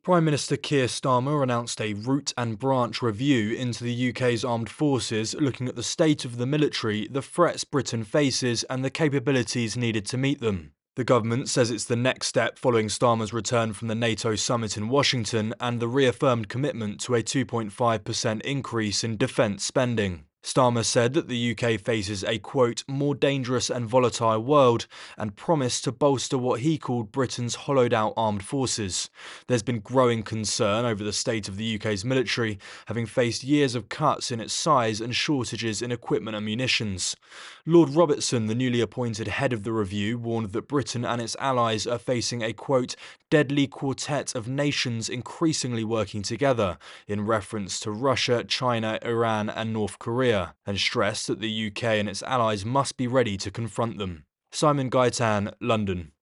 Prime Minister Keir Starmer announced a root and branch review into the UK's armed forces, looking at the state of the military, the threats Britain faces, and the capabilities needed to meet them. The government says it's the next step following Starmer's return from the NATO summit in Washington and the reaffirmed commitment to a 2.5% increase in defence spending. Starmer said that the UK faces a, quote, more dangerous and volatile world and promised to bolster what he called Britain's hollowed out armed forces. There's been growing concern over the state of the UK's military, having faced years of cuts in its size and shortages in equipment and munitions. Lord Robertson, the newly appointed head of the review, warned that Britain and its allies are facing a, quote, deadly quartet of nations increasingly working together, in reference to Russia, China, Iran, and North Korea, and stressed that the UK and its allies must be ready to confront them. Simon Gaitan, London.